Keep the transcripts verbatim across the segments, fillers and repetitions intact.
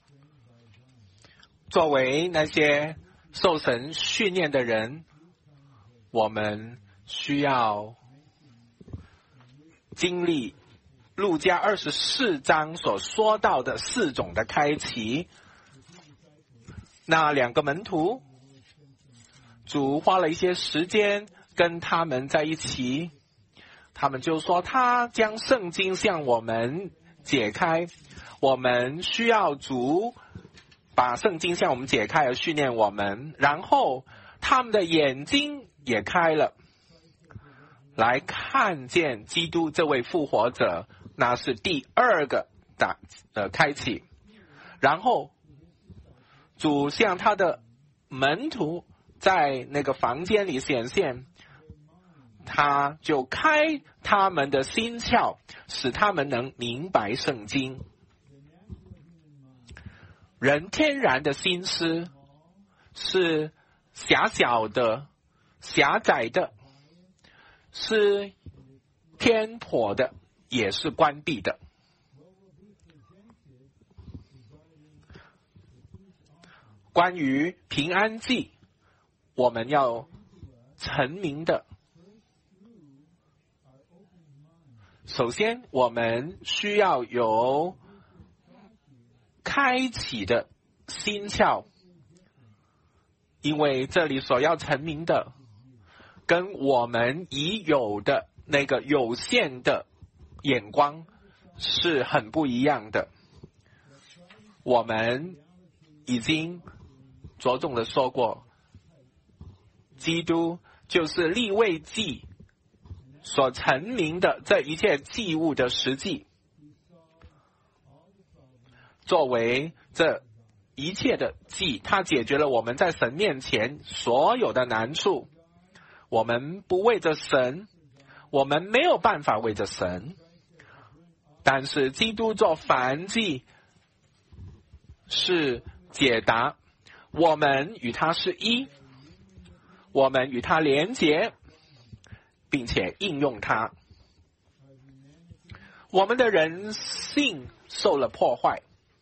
作为那些受神训练的人，我们需要经历路加二十四章所说到的四种的开启。那两个门徒，主花了一些时间跟他们在一起，他们就说他将圣经向我们解开，我们需要主把圣经向我们解开而训练我们，然后他们的眼睛也开了，来看见基督这位复活者，那是第二个的呃开启。然后主向他的门徒在那个房间里显现，他就开他们的心窍，使他们能明白圣经。人天然的心思是狭小的、狭窄的，是偏颇的，也是关闭的。关于平安祭，我们要陈明的。首先，我们需要有开启的心窍，因为这里所要陈明的，跟我们已有的那个有限的眼光是很不一样的。我们已经着重的说过，基督就是利未记所陈明的这一切祭物的实际，作为这一切的祭，它解决了我们在神面前所有的难处。我们不为着神，我们没有办法为着神，但是基督做燔祭是解答，我们与他是一，我们与他连结，并且应用它。我们的人性受了破坏，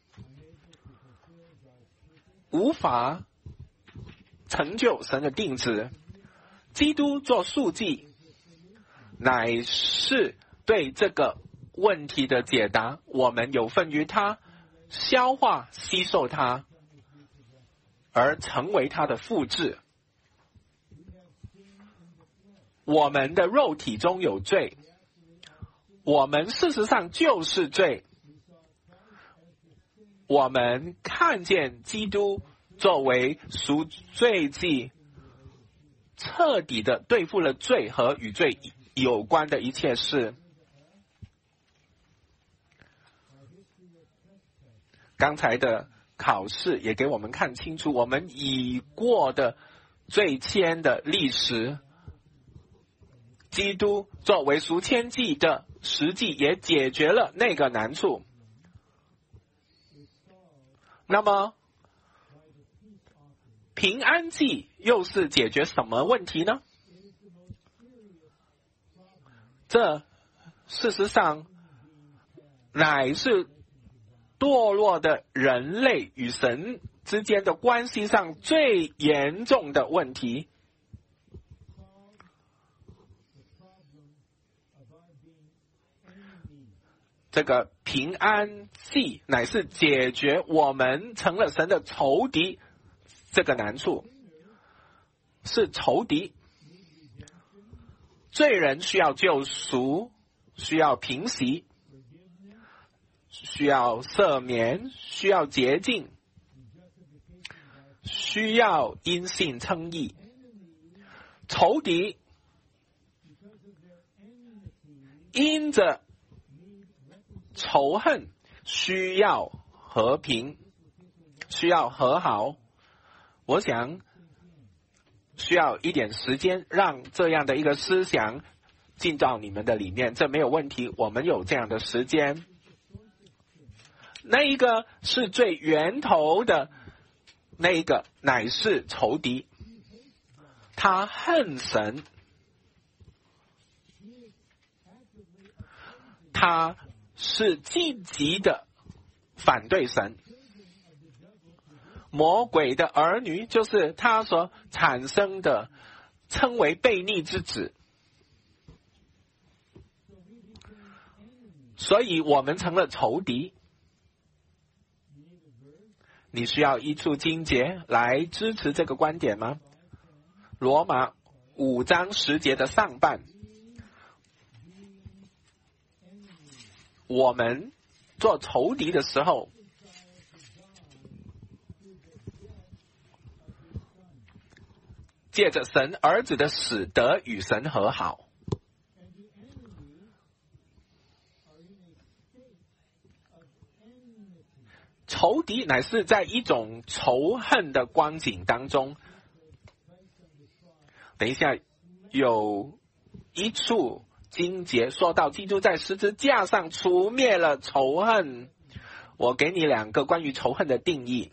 无法成就神的定旨。基督做赎祭，乃是对这个问题的解答。我们有份于他，消化吸收它，而成为它的复制。我们的肉体中有罪，我们事实上就是罪。我们看见基督作为赎罪祭，彻底的对付了罪和与罪有关的一切事。刚才的考试也给我们看清楚，我们已过的罪愆的历史，基督作为赎愆祭的实际也解决了那个难处。那么平安祭又是解决什么问题呢？这事实上乃是堕落的人类与神之间的关系上最严重的问题。这个平安祭乃是解决我们成了神的仇敌这个难处，是仇敌。罪人需要救赎，需要平息，需要赦免，需要洁净，需要因信称义。仇敌因着仇恨需要和平，需要和好。我想需要一点时间让这样的一个思想进到你们的里面，这没有问题，我们有这样的时间。那一个是最源头的，那一个乃是仇敌，他恨神，他是积极的反对神， 魔鬼的儿女，就是他所产生的，称为悖逆之子。所以我们成了仇敌。你需要一处经节来支持这个观点吗？罗马五章十节的上半，我们做仇敌的时候，借着神儿子的死得与神和好。仇敌乃是在一种仇恨的光景当中。等一下，有一处经节说到基督在十字架上除灭了仇恨。我给你两个关于仇恨的定义。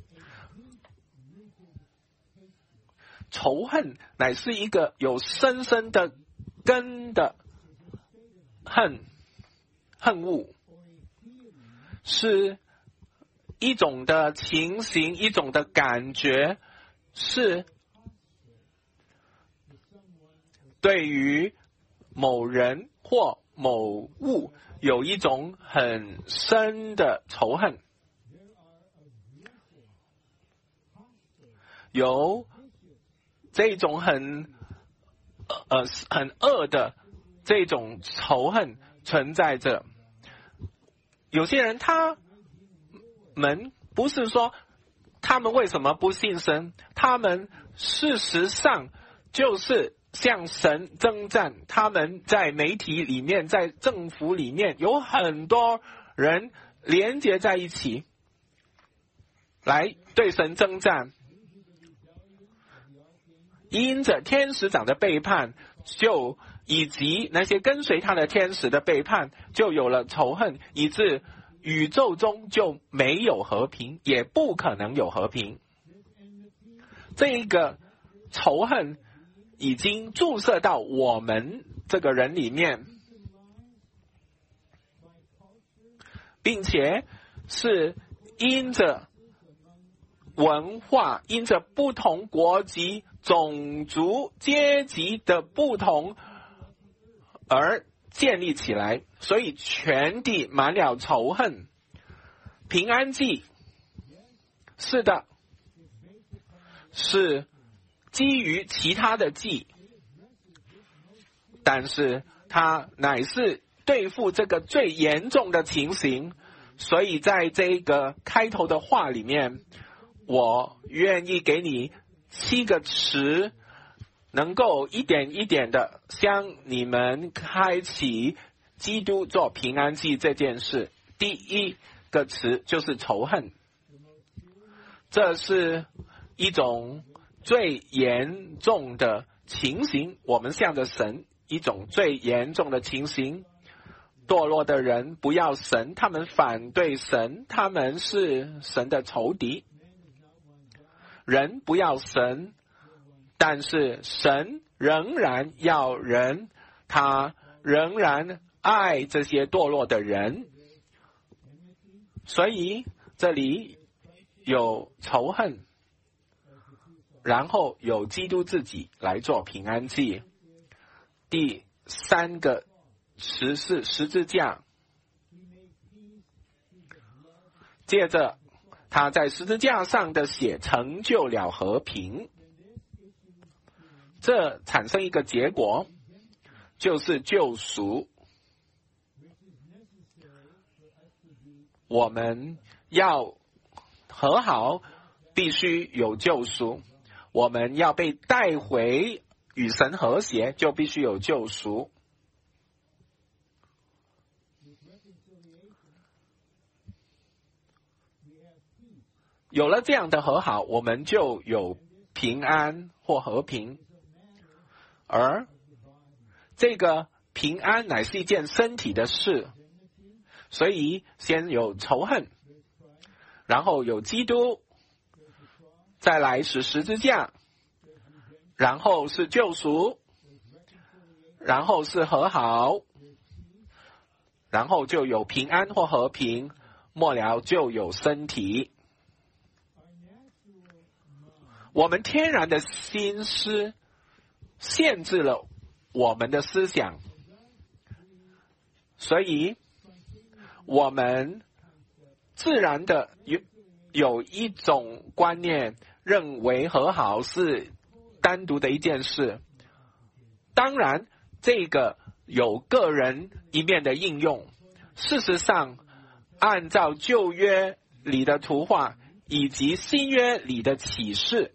仇恨乃是一个有深深的根的恨恨恶，是一种的情形，一种的感觉，是对于某人或某物有一种很深的仇恨，有这种很呃很恶的这种仇恨存在着。有些人他们不是说他们为什么不信神，他们事实上就是向神征战。他们在媒体里面，在政府里面有很多人连结在一起来对神征战。因着天使长的背叛，就以及那些跟随他的天使的背叛，就有了仇恨，以致宇宙中就没有和平，也不可能有和平。这一个仇恨已经注射到我们这个人里面，并且是因着文化，因着不同国籍、种族、阶级的不同而建立起来，所以全地满了仇恨。平安祭，是的，是基于其他的祭，但是它乃是对付这个最严重的情形。所以在这个开头的话里面，我愿意给你七个词，能够一点一点的向你们开启基督做平安祭这件事。第一个词就是仇恨，这是一种最严重的情形，我们向着神一种最严重的情形。堕落的人不要神，他们反对神，他们是神的仇敌。人不要神，但是神仍然要人，他仍然爱这些堕落的人。所以这里有仇恨，然后有基督自己来做平安祭。第三个词是十字架，接着他在十字架上的血成就了和平，这产生一个结果，就是救赎。我们要和好，必须有救赎；我们要被带回与神和谐，就必须有救赎。有了这样的和好，我们就有平安或和平。而这个平安乃是一件身体的事，所以先有仇恨，然后有基督，再来是十字架，然后是救赎，然后是和好，然后就有平安或和平，末了就有身体。 我们天然的心思限制了我们的思想，所以我们自然的有有一种观念，认为和好是单独的一件事。当然，这个有个人一面的应用。事实上，按照旧约里的图画以及新约里的启示，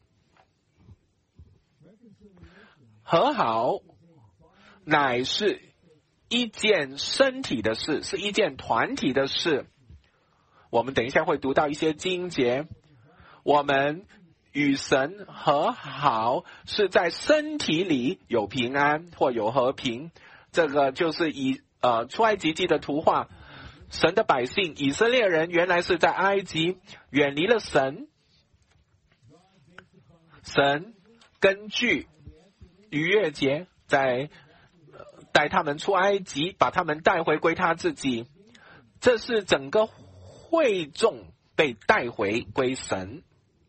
和好乃是一件身体的事，是一件团体的事。我们等一下会读到一些经节，我们与神和好是在身体里有平安或有和平。这个就是以呃出埃及记的图画，神的百姓以色列人原来是在埃及远离了神，神根据逾越节在带他们出埃及，把他们带回归他自己。这是整个会众被带回归神，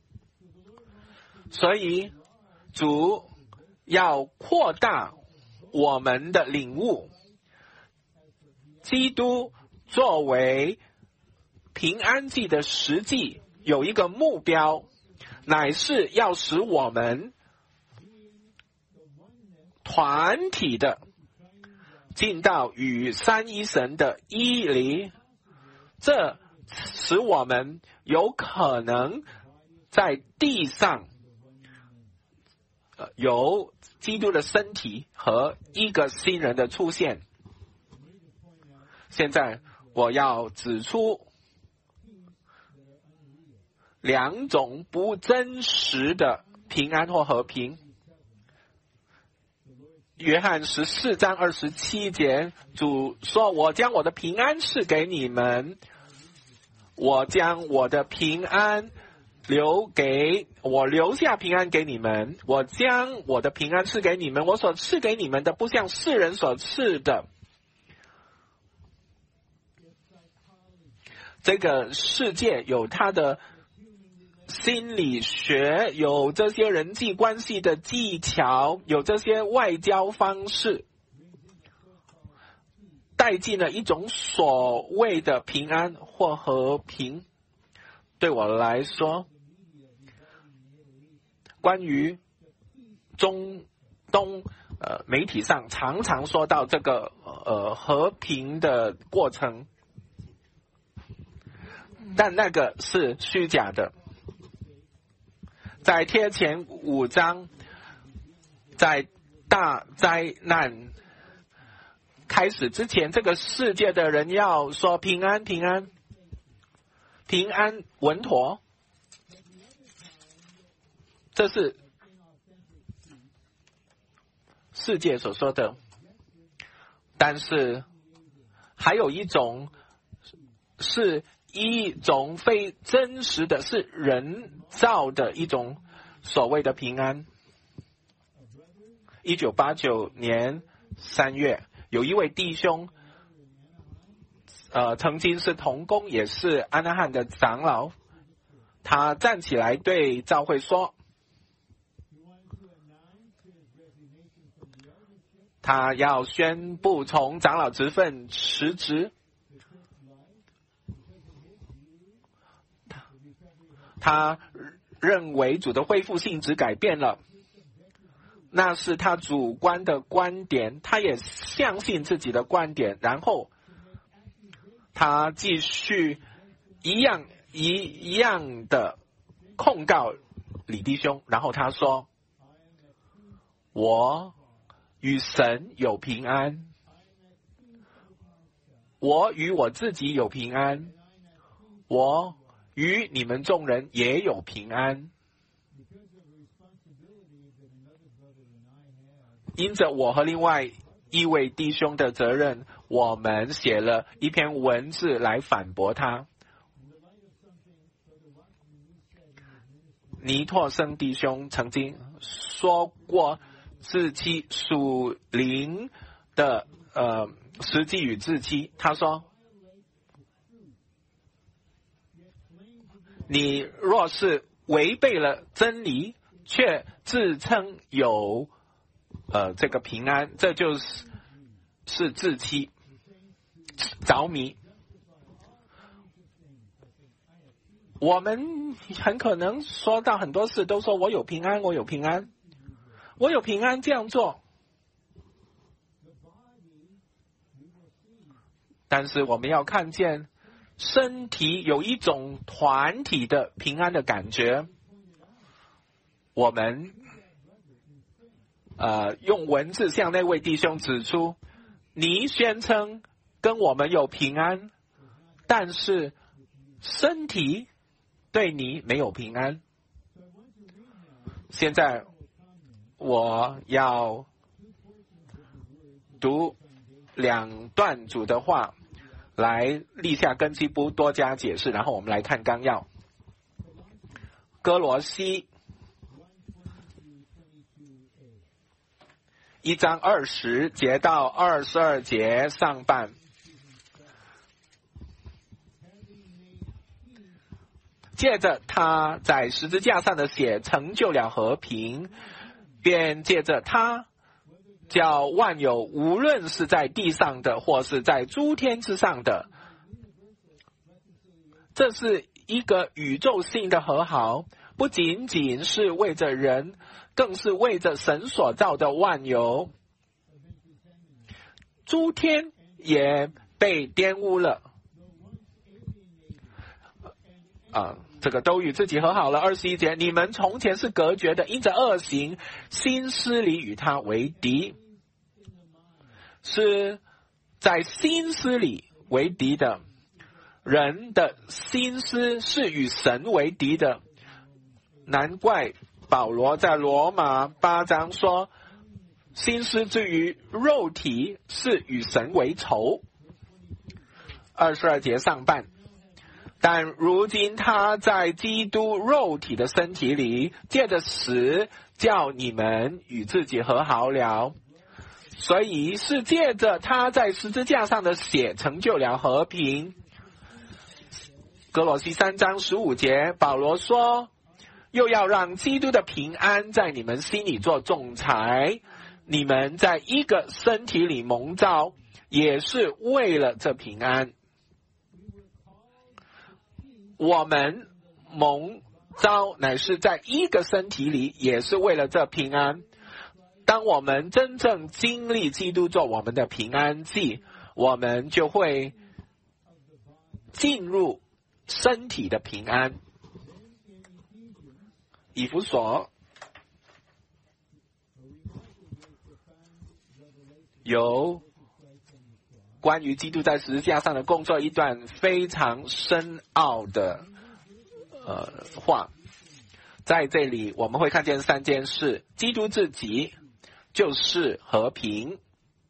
所以主要扩大我们的领悟。基督作为平安祭的实际有一个目标，乃是要使我们团体的进到与三一神的一里，这使我们有可能在地上呃有基督的身体和一个新人的出现。现在我要指出两种不真实的平安或和平。约翰十四章二十七节，主说：我将我的平安赐给你们，我将我的平安留给我留下平安给你们，我将我的平安赐给你们，我所赐给你们的不像世人所赐的。这个世界有它的心理学，有这些人际关系的技巧，有这些外交方式，带进了一种所谓的平安或和平。对我来说，关于中东呃媒体上常常说到这个呃和平的过程，但那个是虚假的。在贴前五章，在大灾难开始之前，这个世界的人要说平安平安平安稳妥，这是世界所说的。但是还有一种是一种非真实的，是人造的一种所谓的平安。一九八九年三月，有一位弟兄，呃，曾经是同工，也是安纳汉的长老，他站起来对教会说，他要宣布从长老职分辞职。他认为主的恢复性质改变了，那是他主观的观点，他也相信自己的观点。然后他继续一样一一样的控告李弟兄，然后他说：我与神有平安，我与我自己有平安，我与你们众人也有平安。因着我和另外一位弟兄的责任，我们写了一篇文字来反驳他。尼托生弟兄曾经说过自欺属灵的呃实际与自欺，他说，你若是违背了真理， 却自称有呃这个平安，这就是是自欺着迷。我们很可能说到很多事都说我有平安，我有平安，我有平安这样做，但是我们要看见身体有一种团体的平安的感觉。我们呃用文字向那位弟兄指出，你宣称跟我们有平安，但是身体对你没有平安。现在我要读两段主的话来立下根基，不多加解释，然后我们来看纲要。哥罗西一章二十节到二十二节上半，借着他在十字架上的血成就了和平，便借着他叫万有，无论是在地上的或是在诸天之上的，这是一个宇宙性的和好，不仅仅是为着人，更是为着神所造的万有。诸天也被玷污了啊，这个都与自己和好了。二十一节，你们从前是隔绝的，因着恶行，心思里与他为敌，是在心思里为敌的。人的心思是与神为敌的，难怪保罗在罗马八章说，心思至于肉体是与神为仇。二十二节上半，但如今他在基督肉体的身体里，借着死叫你们与自己和好了，所以是借着他在十字架上的血成就了和平。哥罗西三章十五节，保罗说，又要让基督的平安在你们心里做仲裁，你们在一个身体里蒙召，也是为了这平安。我们蒙召乃是在一个身体里，也是为了这平安。当我们真正经历基督做我们的平安祭，我们就会进入身体的平安。以弗所有关于基督在十字架上的工作一段非常深奥的呃话，在这里我们会看见三件事：基督自己就是和平，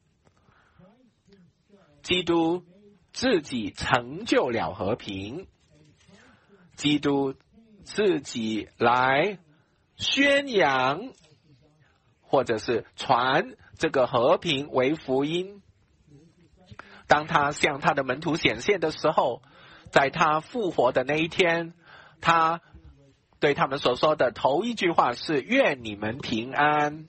基督自己成就了和平，基督自己来宣扬或者是传这个和平为福音。当他向他的门徒显现的时候，在他复活的那一天，他对他们所说的头一句话是愿你们平安。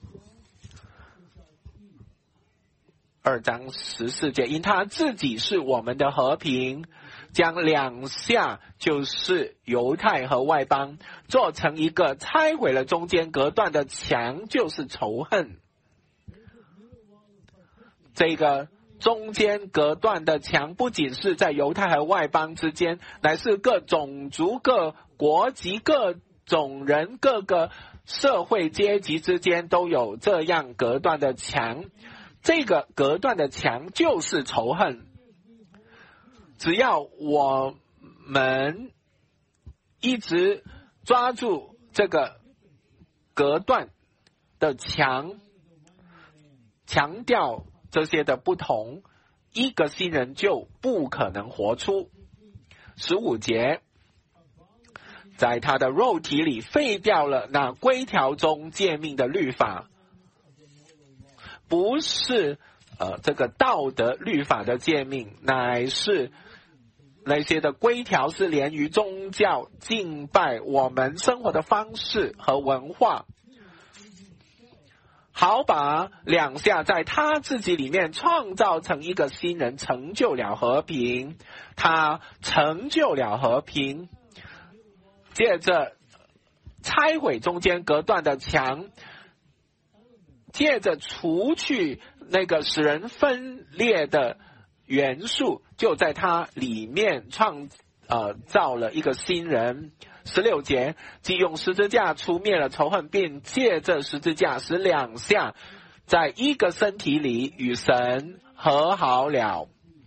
二章十四节，因他自己是我们的和平，将两下就是犹太和外邦做成一个，拆毁了中间隔断的墙，就是仇恨。这个中间隔断的墙不仅是在犹太和外邦之间，乃是各种族、各国籍、各种人、各个社会阶级之间都有这样隔断的墙。这个隔断的墙就是仇恨。只要我们一直抓住这个隔断的墙，强调这些的不同，一个新人就不可能活出。十五节，在他的肉体里废掉了那规条中诫命的律法，不是呃这个道德律法的诫命，乃是那些的规条，是连于宗教敬拜我们生活的方式和文化。 好把两下在他自己里面创造成一个新人，成就了和平。他成就了和平，借着拆毁中间隔断的墙，借着除去那个使人分裂的元素，就在他里面创呃造了一个新人。十六节，既用十字架除灭了仇恨，并借着十字架使两下在一个身体里与神和好了。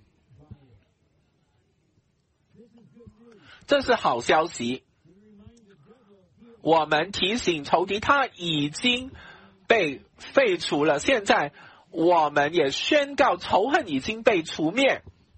这是好消息。我们提醒仇敌，他已经被废除了，现在我们也宣告仇恨已经被除灭。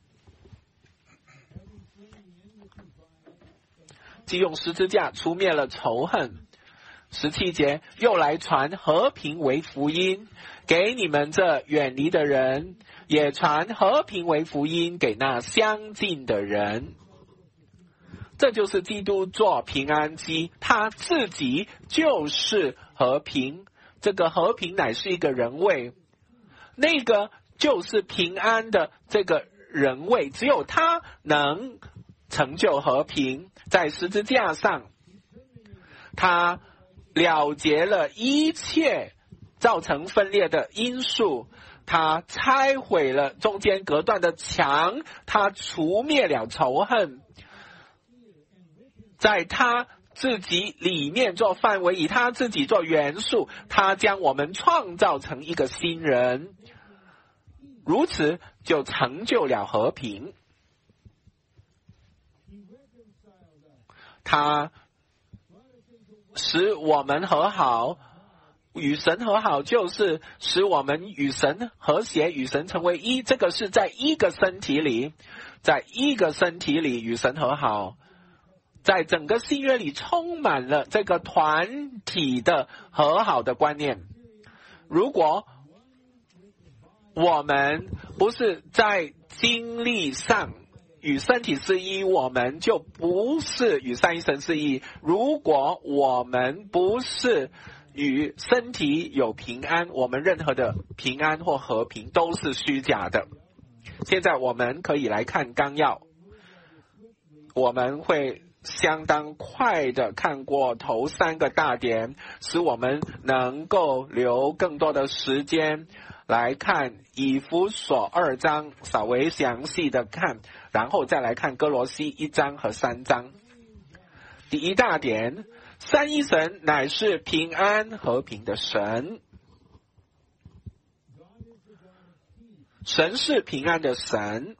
既用十字架除灭了仇恨。十七节，又来传和平为福音，给你们这远离的人，也传和平为福音给那相近的人。这就是基督做平安机，他自己就是和平。这个和平乃是一个人位，那个就是平安的这个人位，只有他能成就和平。在十字架上，他了结了一切造成分裂的因素，他拆毁了中间隔断的墙，他除灭了仇恨，在他自己里面做范围，以他自己做元素，他将我们创造成一个新人，如此就成就了和平。他使我们和好，与神和好，就是使我们与神和谐，与神成为一。这个是在一个身体里，在一个身体里与神和好，在整个新约里充满了这个团体的和好的观念。如果我们不是在经历上与身体是一，我们就不是与三一神是一。如果我们不是与身体有平安，我们任何的平安或和平都是虚假的。现在我们可以来看纲要，我们会相当快的看过头三个大点，使我们能够留更多的时间来看以弗所二章，稍微详细的看，然后再来看哥罗西一章和三章。第一大点，三一神乃是平安和平的神，神是平安的神，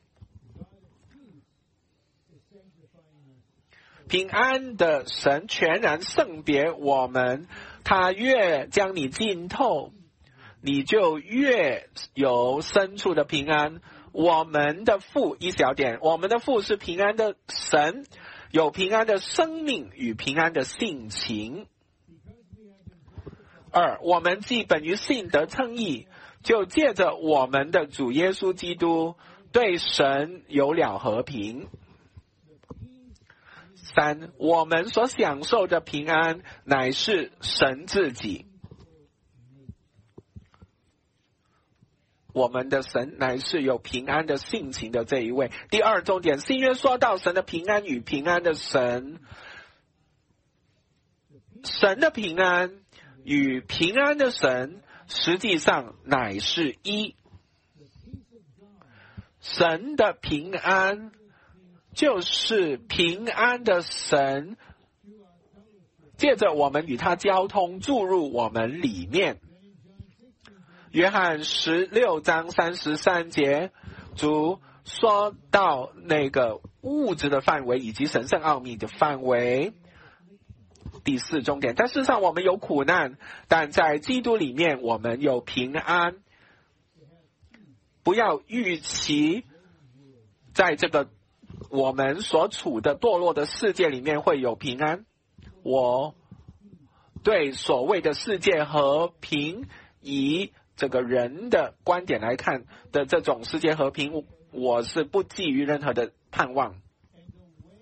平安的神全然圣别我们，他越将你浸透，你就越有深处的平安。我们的父一小点，我们的父是平安的神，有平安的生命与平安的性情。二，我们既本于信得称义，就借着我们的主耶稣基督对神有了和平。三，我们所享受的平安乃是神自己，我们的神乃是有平安的性情的这一位。第二重点，新约说到神的平安与平安的神，神的平安与平安的神实际上乃是一。神的平安就是平安的神借着我们与他交通注入我们里面。约翰十六章三十三节，主说到那个物质的范围以及神圣奥秘的范围。第四重点，但事实上我们有苦难，但在基督里面我们有平安。不要预期在这个我们所处的堕落的世界里面会有平安。我对所谓的世界和平，以这个人的观点来看的这种世界和平，我是不寄予任何的盼望。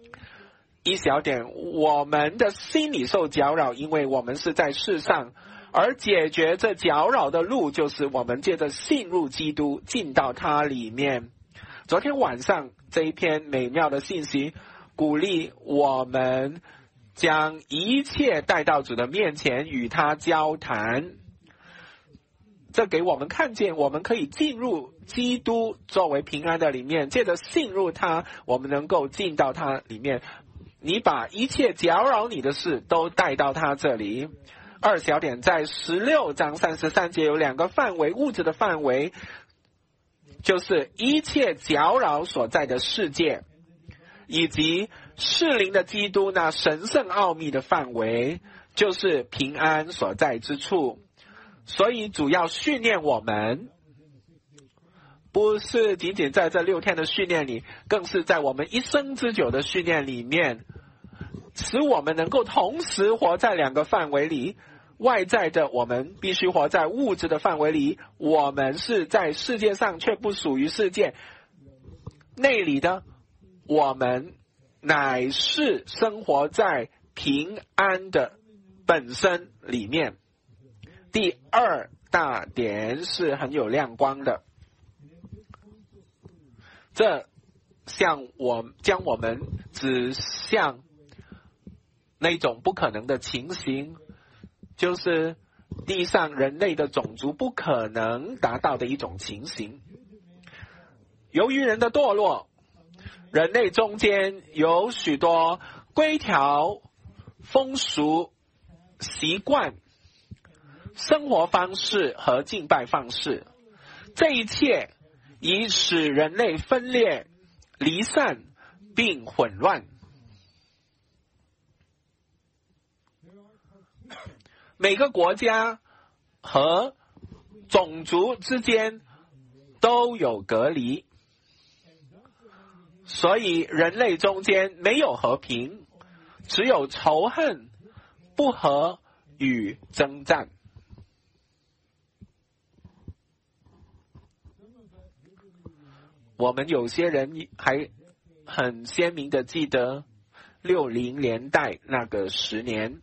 一小点，我们的心里受搅扰，因为我们是在世上， 而解决这搅扰的路，就是我们借着信入基督，进到他里面。昨天晚上这一篇美妙的信息，鼓励我们将一切带到主的面前，与他交谈。这给我们看见，我们可以进入基督作为平安的里面，借着信入他，我们能够进到他里面。你把一切搅扰你的事都带到他这里。二小点在十六章三十三节有两个范围，物质的范围就是一切搅扰所在的世界，以及适灵的基督那神圣奥秘的范围，就是平安所在之处。所以主要训练我们，不是仅仅在这六天的训练里，更是在我们一生之久的训练里面，使我们能够同时活在两个范围里。外在的我们必须活在物质的范围里，我们是在世界上却不属于世界。内里的我们乃是生活在平安的本身里面。第二大点是很有亮光的，这向我将我们指向那种不可能的情形，就是地上人类的种族不可能达到的一种情形。由于人的堕落，人类中间有许多规条、风俗、习惯、生活方式和敬拜方式，这一切已使人类分裂、离散并混乱。每个国家和种族之间都有隔离，所以人类中间没有和平，只有仇恨、不和与征战。我们有些人还很鲜明的记得六零年代那个十年，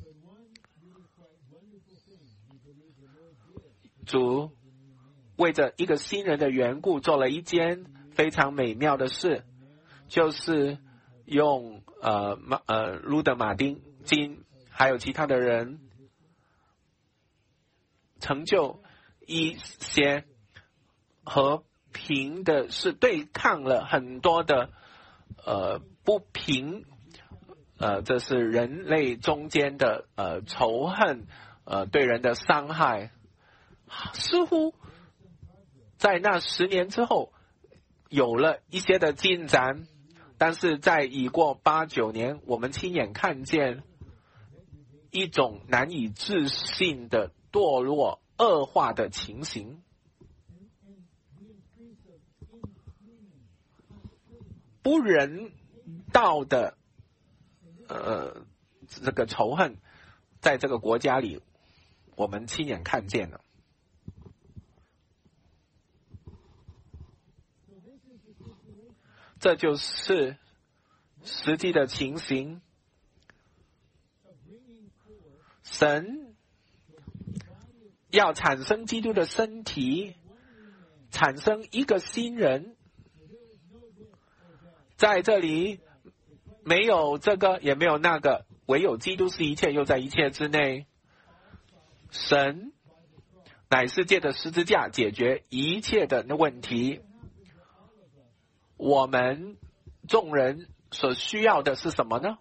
主为着一个新人的缘故做了一件非常美妙的事，就是用呃马呃路德马丁金还有其他的人成就一些和平的事，对抗了很多的呃不平，呃这是人类中间的呃仇恨，呃对人的伤害。似乎在那十年之后有了一些的进展，但是在已过八九年，我们亲眼看见一种难以置信的堕落恶化的情形。不人道的呃这个仇恨在这个国家里我们亲眼看见了。这就是实际的情形。神要产生基督的身体，产生一个新人，在这里没有这个也没有那个，唯有基督是一切，又在一切之内。神乃是借着十字架解决一切的问题。我们众人所需要的是什么呢？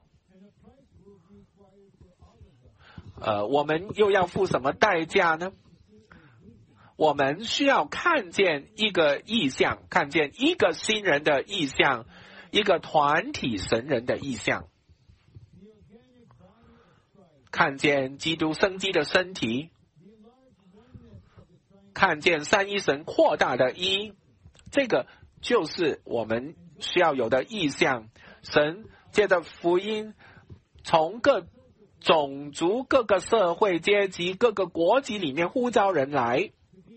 呃，我们又要付什么代价呢？我们需要看见一个意象，看见一个新人的意象，一个团体神人的意象，看见基督生机的身体，看见三一神扩大的一，这个就是我们需要有的意象。神借着福音从各种族、各个社会阶级、各个国籍里面呼召人来，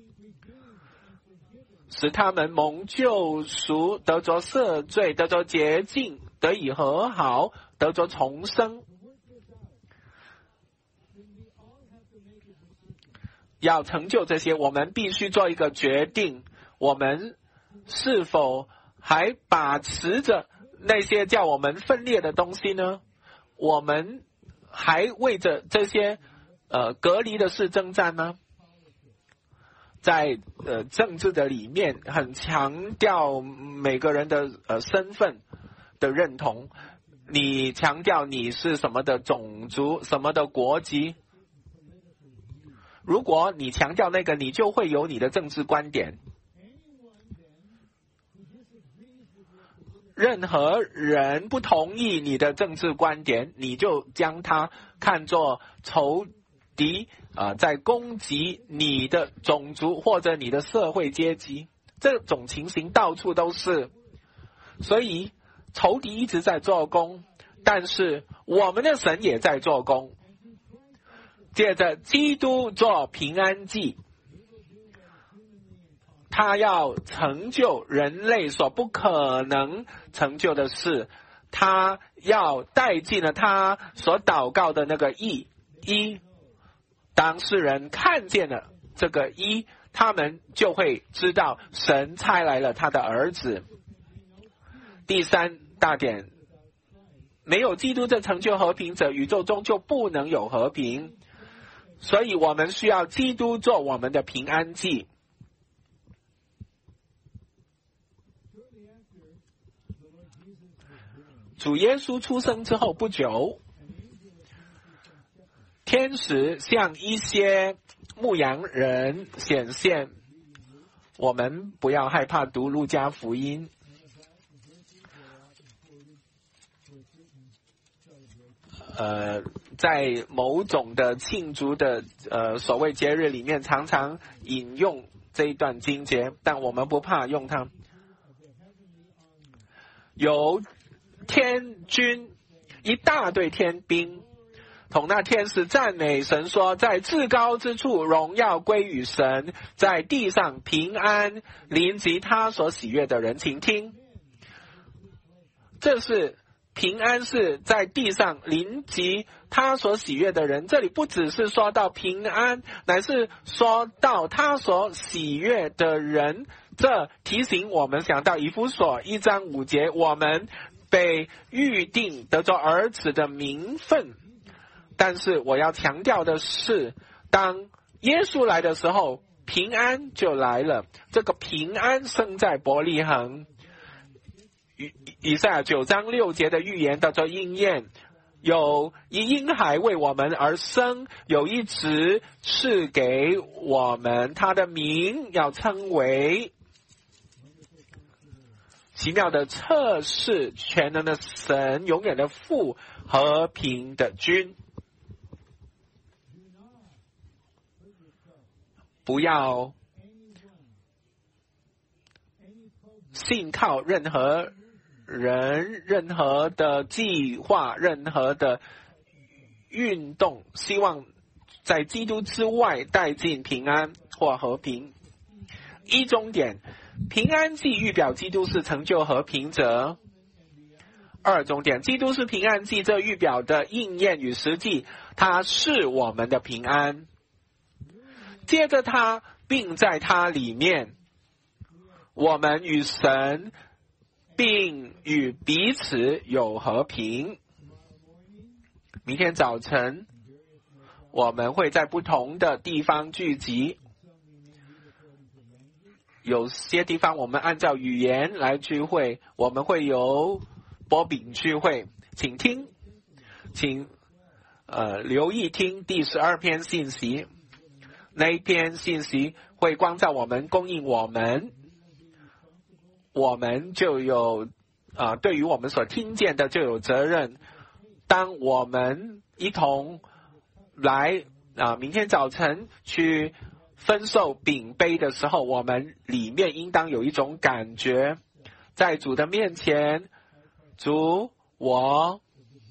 使他们蒙救赎，得着赦罪，得着洁净，得以和好，得着重生。 要成就这些，我们必须做一个决定，我们是否还把持着那些叫我们分裂的东西呢？我们还为着这些呃隔离的事征战吗？在呃政治的里面，很强调每个人的呃身份的认同，你强调你是什么的种族、什么的国籍。如果你强调那个，你就会有你的政治观点。任何人不同意你的政治观点，你就将他看作仇敌啊、呃，在攻击你的种族或者你的社会阶级。这种情形到处都是，所以仇敌一直在做工，但是我们的神也在做工。借着基督做平安祭，他要成就人类所不可能成就的事，他要带进了他所祷告的那个义。一，当世人看见了这个义，他们就会知道神差来了他的儿子。第三大点，没有基督这成就和平者，宇宙中就不能有和平。所以我们需要基督做我们的平安祭。主耶稣出生之后不久，天使向一些牧羊人显现。我们不要害怕读路加福音。呃，在某种的庆祝的呃所谓节日里面，常常引用这一段经节，但我们不怕用它。有天军一大队天兵，同那天使赞美神说，在至高之处荣耀归于神，在地上平安临及他所喜悦的人。请听，这是平安是在地上临及他所喜悦的人。这里不只是说到平安，乃是说到他所喜悦的人。这提醒我们想到以弗所一章五节，我们被预定得着儿子的名分。但是我要强调的是，当耶稣来的时候，平安就来了。这个平安生在伯利恒。以赛亚九章六节的预言得着应验，有一婴孩为我们而生，有一子赐给我们，他的名要称为奇妙的测试，全能的神，永远的父，和平的君。不要信靠任何人、任何的计划、任何的运动，希望在基督之外带进平安或和平。一重点，平安祭预表基督是成就和平者。二重点，基督是平安祭，这预表的应验与实际，他是我们的平安。接着他，并在他里面，我们与神并与彼此有和平。明天早晨我们会在不同的地方聚集，有些地方我们按照语言来聚会，我们会有波饼聚会。请听，请呃留意听第十二篇信息，那一篇信息会光照我们，供应我们，我们就有啊、呃，对于我们所听见的就有责任。当我们一同来啊、呃，明天早晨去分受饼杯的时候，我们里面应当有一种感觉，在主的面前，主，我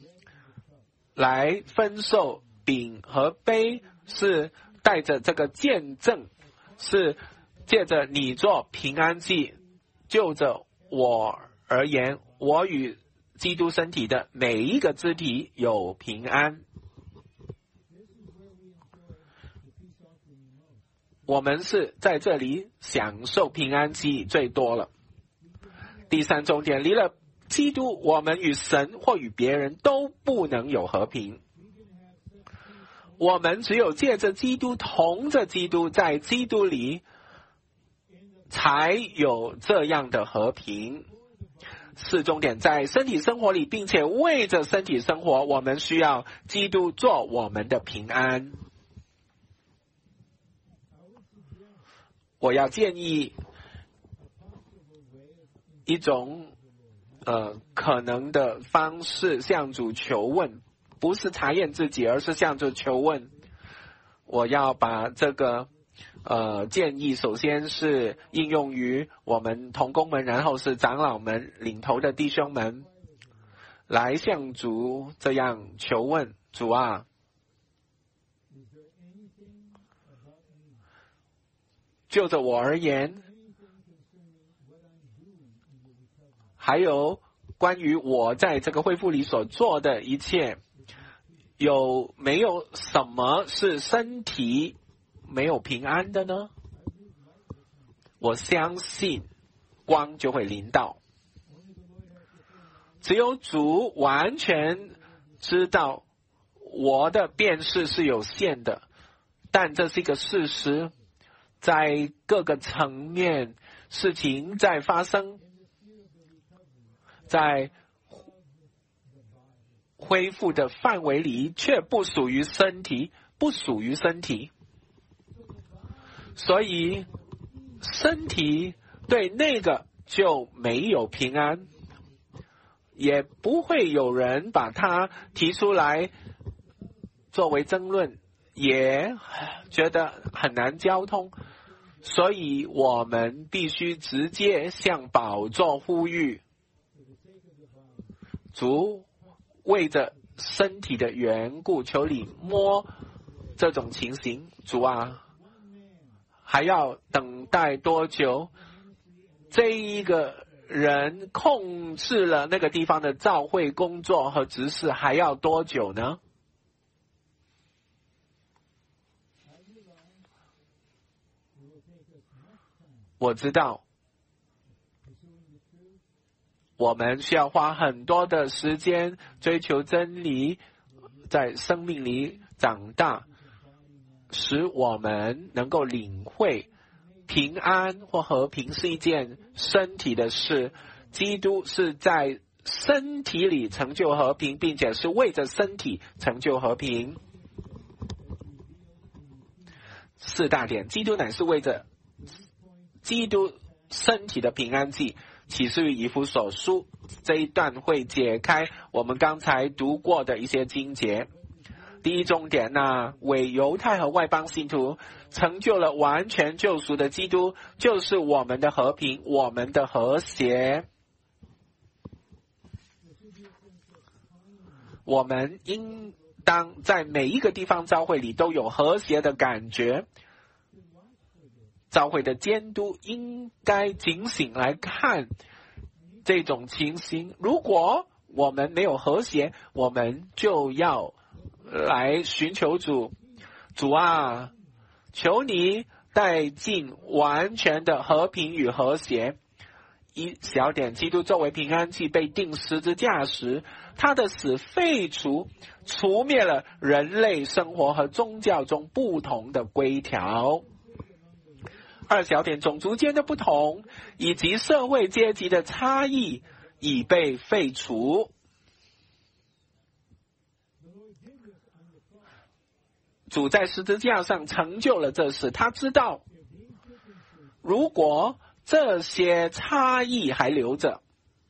来分受饼和杯，是带着这个见证，是借着你做平安祭，就着我而言，我与基督身体的每一个肢体有平安。 我们是在这里享受平安期最多了。第三重点，离了基督，我们与神或与别人都不能有和平。我们只有借着基督，同着基督，在基督里，才有这样的和平。四重点，在身体生活里，并且为着身体生活，我们需要基督做我们的平安。我要建议一种呃可能的方式，向主求问，不是查验自己，而是向主求问。我要把这个呃建议，首先是应用于我们同工们，然后是长老们领头的弟兄们，来向主这样求问：主啊，就着我而言，还有关于我在这个恢复里所做的一切，有没有什么是身体没有平安的呢？我相信光就会临到。只有主完全知道我的辨识是有限的，但这是一个事实，在各个层面事情在发生，在恢复的范围里却不属于身体，不属于身体。所以身体对那个就没有平安，也不会有人把它提出来作为争论，也觉得很难交通。所以我们必须直接向宝座呼吁，主为着身体的缘故，求你摸这种情形。主啊，还要等待多久？这一个人控制了那个地方的召会工作和执事，还要多久呢？我知道我们需要花很多的时间追求真理，在生命里长大，使我们能够领会平安或和平是一件身体的事。基督是在身体里成就和平，并且是为着身体成就和平。四大点，基督乃是为着基督身体的平安祭。启示于以弗所书这一段会解开我们刚才读过的一些经节。第一重点呢，为犹太和外邦信徒成就了完全救赎的基督，就是我们的和平，我们的和谐。我们应当在每一个地方教会里都有和谐的感觉。教会的监督应该警醒来看这种情形。如果我们没有和谐，我们就要来寻求主。主啊，求你带进完全的和平与和谐。一小点，基督作为平安祭被钉十字架时，他的死废除除灭了人类生活和宗教中不同的规条。二小点，种族间的不同以及社会阶级的差异已被废除。主在十字架上成就了这事，他知道如果这些差异还留着，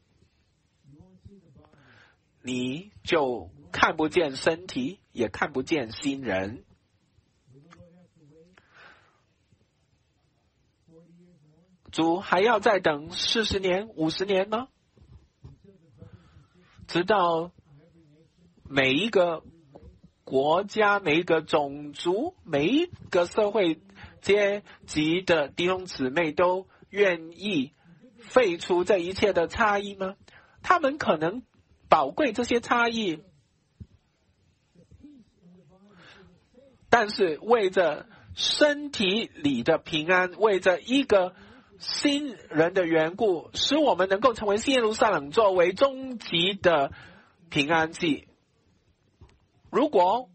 你就看不见身体，也看不见新人。主还要再等四十年、五十年吗？直到每一个国家、每一个种族、每一个社会阶级的弟兄姊妹都愿意废除这一切的差异吗？他们可能宝贵这些差异，但是为着身体里的平安，为着一个新人的缘故，使我们能够成为新耶路撒冷作为终极的平安祭。如果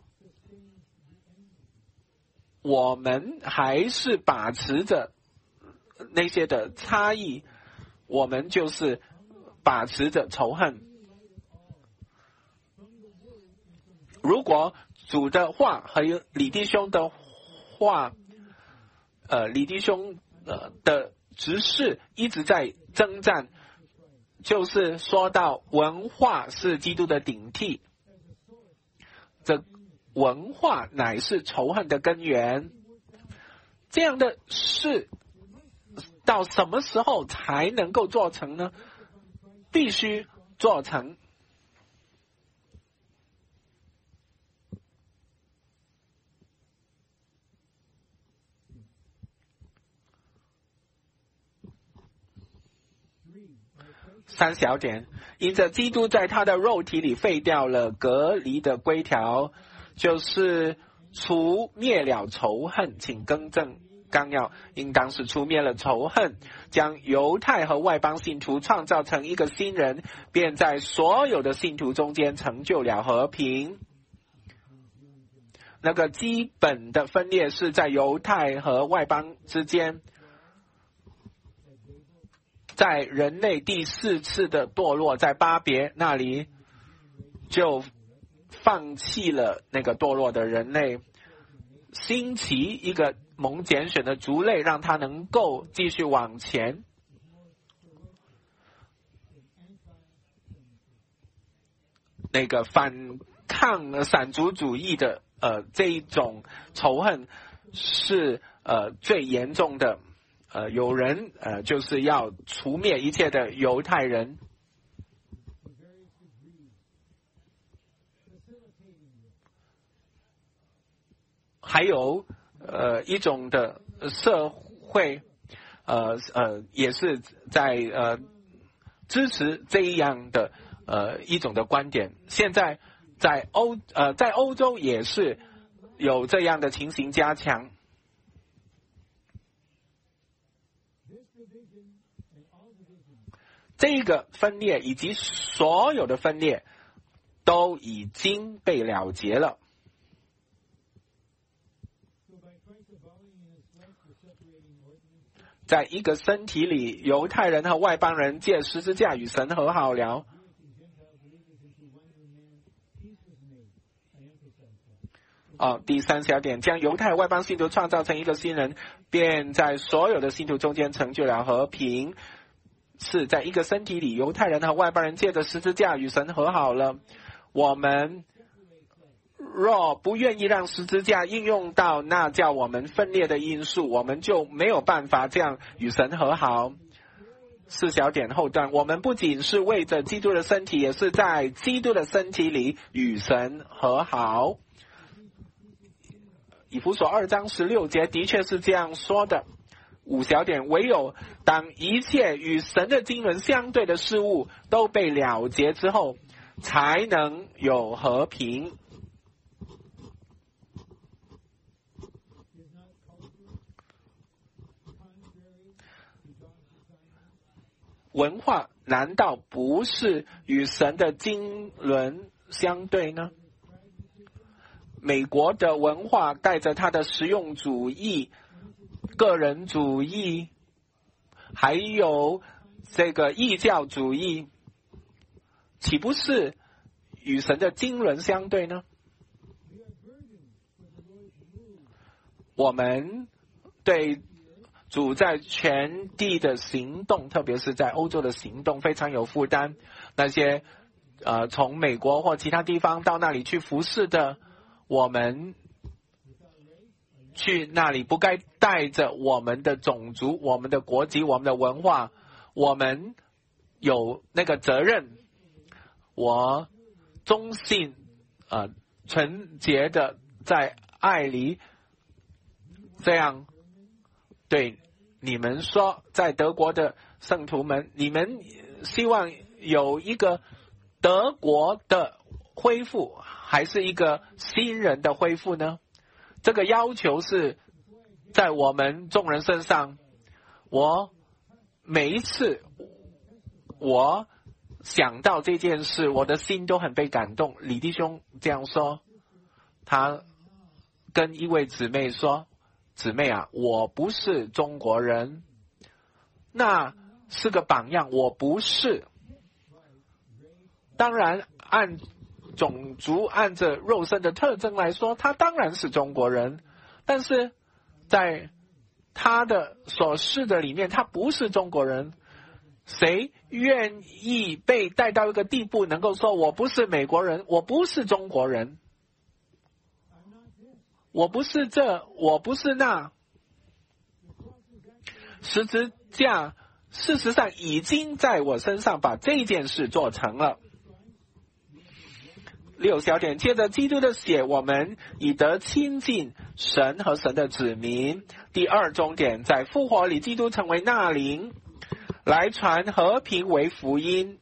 我们还是把持着那些的差异，我们就是把持着仇恨。如果主的话和李弟兄的话，呃，李弟兄呃的执事一直在征战，就是说到文化是基督的顶替，这文化乃是仇恨的根源。这样的事到什么时候才能够做成呢？必须做成。三小点，因着基督在他的肉体里废掉了隔离的规条，就是除灭了仇恨，请更正纲要，应当是除灭了仇恨，将犹太和外邦信徒创造成一个新人，便在所有的信徒中间成就了和平。那个基本的分裂是在犹太和外邦之间。在人类第四次的堕落，在巴别那里就放弃了那个堕落的人类，兴起一个蒙拣选的族类，让他能够继续往前。那个反抗散族主义的呃这一种仇恨是呃最严重的。呃，有人呃就是要除灭一切的犹太人，还有呃一种的社会，呃呃也是在呃支持这样的呃一种的观点。现在在欧呃在欧洲也是有这样的情形加强。这个分裂以及所有的分裂都已经被了结了。在一个身体里，犹太人和外邦人借十字架与神和好了。哦，第三小点，将犹太外邦信徒创造成一个新人，便在所有的信徒中间成就了和平。是在一个身体里，犹太人和外邦人借着十字架与神和好了。我们若不愿意让十字架应用到那叫我们分裂的因素，我们就没有办法这样与神和好。四小点后段，我们不仅是为着基督的身体，也是在基督的身体里与神和好。以弗所二章十六节的确是这样说的。五小点，唯有当一切与神的经纶相对的事物都被了结之后，才能有和平。文化难道不是与神的经纶相对呢？美国的文化带着它的实用主义、个人主义，还有这个异教主义，岂不是与神的经纶相对呢？我们对主在全地的行动，特别是在欧洲的行动非常有负担。那些呃从美国或其他地方到那里去服侍的，我们去那里不该带着我们的种族、我们的国籍、我们的文化，我们有那个责任。我忠信呃纯洁的在爱里这样对你们说，在德国的圣徒们，你们希望有一个德国的恢复，还是一个新人的恢复呢？ 这个要求是在我们众人身上。我每一次我想到这件事，我的心都很被感动。李弟兄这样说，他跟一位姊妹说，姊妹啊，我不是中国人，那是个榜样，我不是。当然按种族按着肉身的特征来说，他当然是中国人，但是在他的所示的里面，他不是中国人。谁愿意被带到一个地步，能够说我不是美国人，我不是中国人，我不是这，我不是那？十字架事实上已经在我身上把这件事做成了。六小点，借着基督的血，我们以得亲近神和神的子民。第二重点，在复活里，基督成为那灵，来传和平为福音。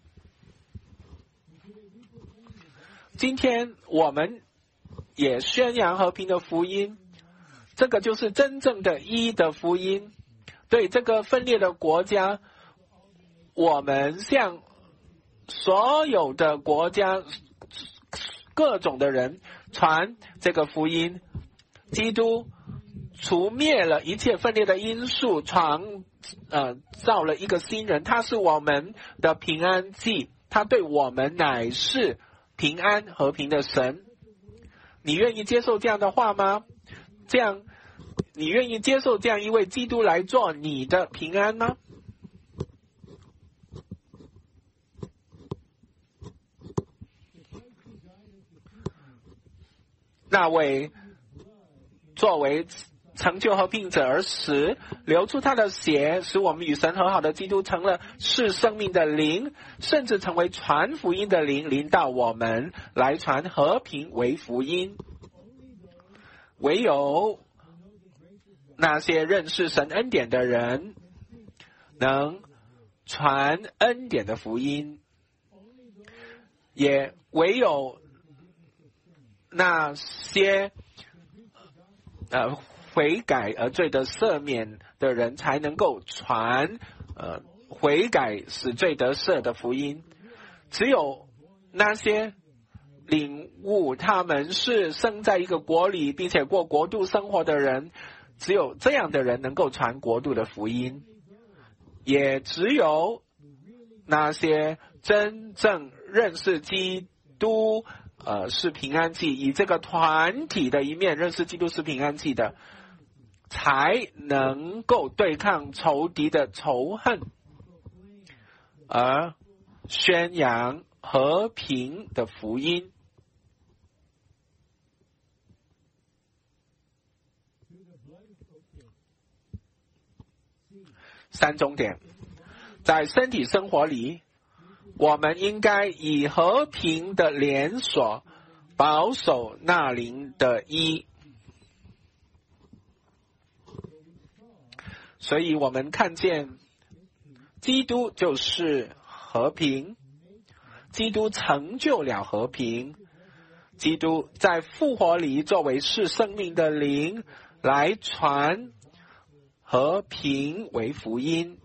今天我们也宣扬和平的福音，这个就是真正的义的福音。对这个分裂的国家，我们向所有的国家各种的人传这个福音。基督除灭了一切分裂的因素，创呃造了一个新人，他是我们的平安祭，他对我们乃是平安和平的神。你愿意接受这样的话吗？这样你愿意接受这样一位基督来做你的平安吗？那位作为成就和平者而死，流出他的血，使我们与神和好的基督成了是生命的灵，甚至成为传福音的灵，临到我们来传和平为福音。唯有那些认识神恩典的人能传恩典的福音，也唯有那些呃悔改而罪得赦免的人才能够传呃悔改使罪得赦的福音。只有那些领悟他们是生在一个国里并且过国度生活的人，只有这样的人能够传国度的福音。也只有那些真正认识基督呃，是平安祭，以这个团体的一面认识基督是平安祭的，才能够对抗仇敌的仇恨，而宣扬和平的福音。三重点，在身体生活里，我们应该以和平的连锁保守那灵的一。所以我们看见基督就是和平，基督成就了和平，基督在复活里作为是生命的灵来传和平为福音。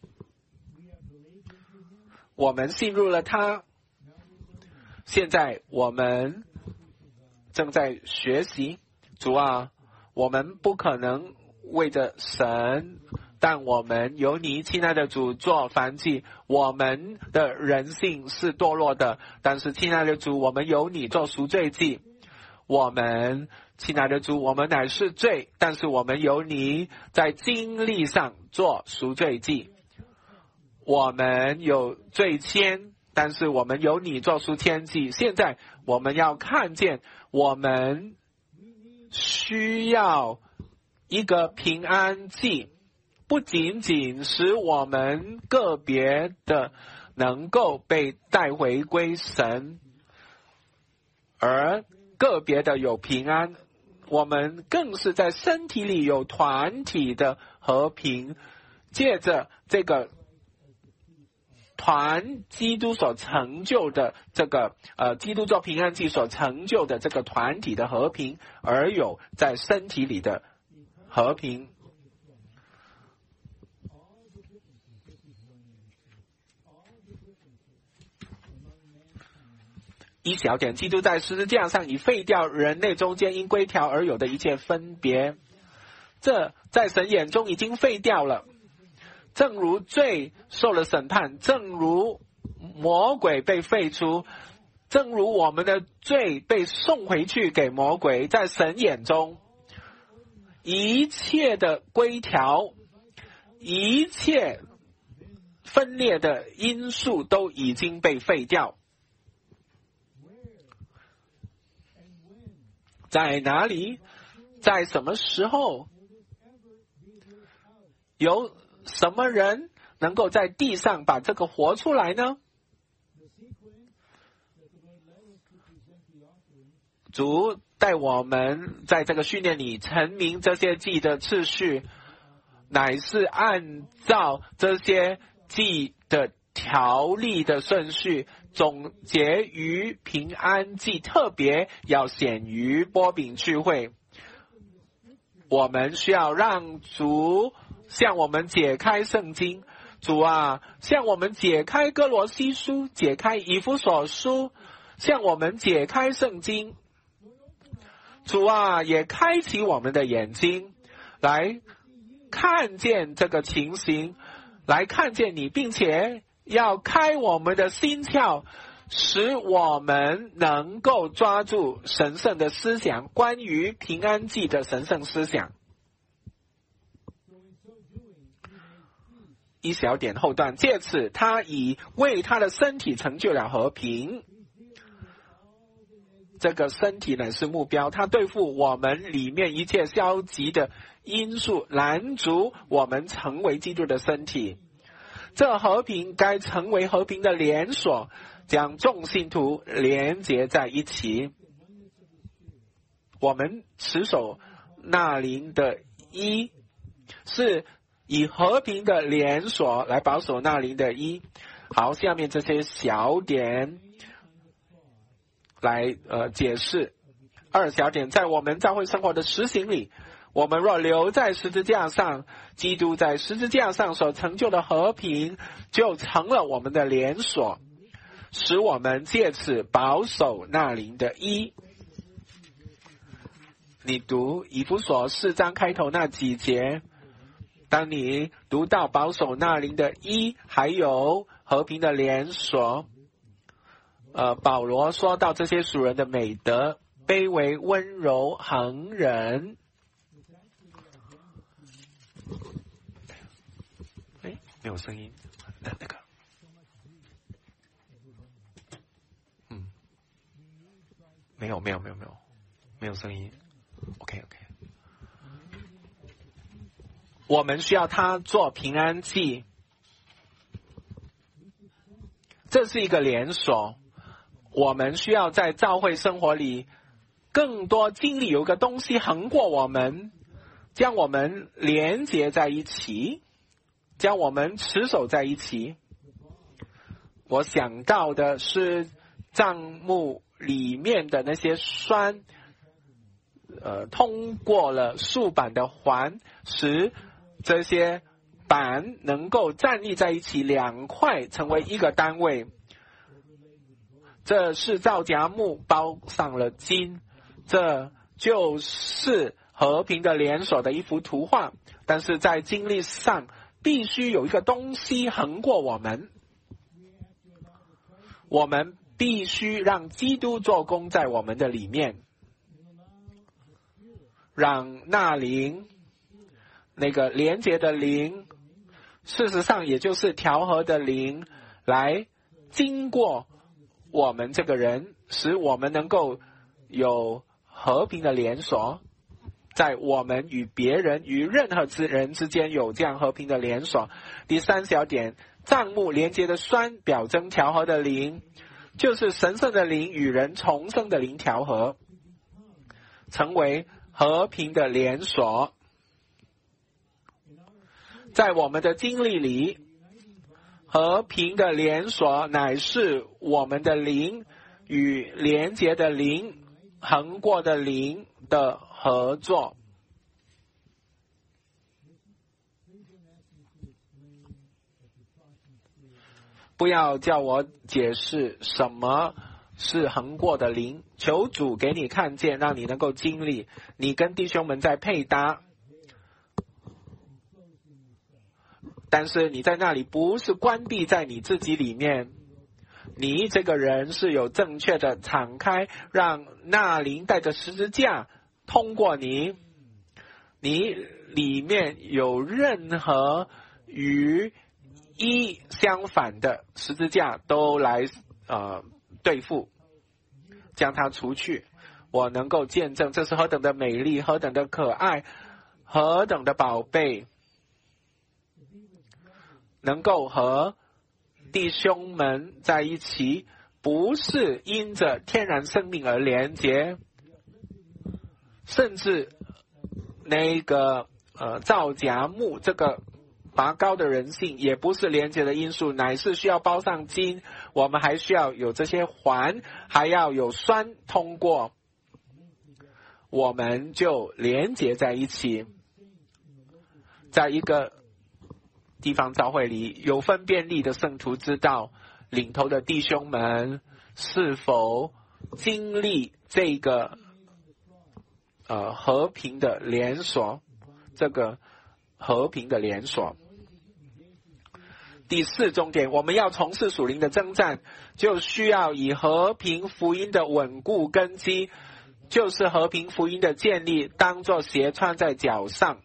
我们信入了他，现在我们正在学习。主啊，我们不可能为着神，但我们有你亲爱的主做燔祭。我们的人性是堕落的，但是亲爱的主，我们有你做赎罪祭。我们亲爱的主，我们乃是罪，但是我们有你在经历上做赎罪祭。我们有罪愆，但是我们有你做赎愆祭。现在我们要看见，我们需要一个平安祭，不仅仅使我们个别的能够被带回归神，而个别的有平安，我们更是在身体里有团体的和平，借着这个团基督所成就的这个呃，基督做平安祭所成就的这个团体的和平，而有在身体里的和平。一小点，基督在十字架上已废掉人类中间因规条而有的一切分别，这在神眼中已经废掉了。正如罪受了审判，正如魔鬼被废除，正如我们的罪被送回去给魔鬼，在神眼中一切的规条，一切分裂的因素都已经被废掉。在哪里？在什么时候？有什么人能够在地上把这个活出来呢？主带我们在这个训练里陈明这些祭的次序，乃是按照这些祭的条例的顺序，总结于平安祭，特别要显于波饼聚会。我们需要让主向我们解开圣经，主啊，向我们解开哥罗西书，解开以弗所书，向我们解开圣经。主啊，也开启我们的眼睛，来看见这个情形，来看见你，并且要开我们的心窍，使我们能够抓住神圣的思想，关于平安祭的神圣思想。一小点后段，借此他已为他的身体成就了和平。这个身体乃是目标，他对付我们里面一切消极的因素，拦阻我们成为基督的身体。这和平该成为和平的连锁，将众信徒连结在一起。我们持守那灵的一，是以和平的连锁来保守那灵的一。好，下面这些小点来呃解释。二小点，在我们教会生活的实行里，我们若留在十字架上，基督在十字架上所成就的和平就成了我们的连锁，使我们借此保守那灵的一。你读以弗所四章开头那几节，当你读到保守那灵的一，还有和平的连锁，呃，保罗说到这些属人的美德，卑微、温柔、恒忍。哎，没有声音，那那个，嗯，没有，没有，没有，没有，没有声音。OK OK， 我们需要他做平安祭，这是一个连锁。我们需要在教会生活里更多经历有一个东西横过我们，将我们连结在一起，将我们持守在一起。我想到的是帐幕里面的那些栓，呃，通过了竖板的环，使这些板能够站立在一起，两块成为一个单位。这是皂荚木包上了金，这就是和平的连锁的一幅图画。但是在经历上，必须有一个东西横过我们，我们必须让基督做工在我们的里面，让那灵，那个连结的灵，事实上也就是调和的灵，来经过我们这个人，使我们能够有和平的连锁，在我们与别人与任何之人之间有这样和平的连锁。第三小点，帐幕连接的栓表征调和的灵，就是神圣的灵与人重生的灵调和，成为和平的连锁。在我们的经历里， 和平的连锁乃是我们的灵与连结的灵、横过的灵的合作。不要叫我解释什么是横过的灵，求主给你看见，让你能够经历。你跟弟兄们在配搭，但是你在那里不是关闭在你自己里面，你这个人是有正确的敞开，让那灵带着十字架通过你，你里面有任何与一相反的十字架都来呃对付，将它除去。我能够见证这是何等的美丽，何等的可爱，何等的宝贝，能够和弟兄们在一起，不是因着天然生命而连结，甚至那个呃造假木这个拔高的人性也不是连结的因素，乃是需要包上筋，我们还需要有这些环，还要有酸通过，我们就连结在一起。在一个地方教会里，有分辨力的圣徒知道领头的弟兄们是否经历这个呃和平的连锁，这个和平的连锁。第四重点，我们要从事属灵的征战，就需要以和平福音的稳固根基，就是和平福音的建立，当作鞋穿在脚上。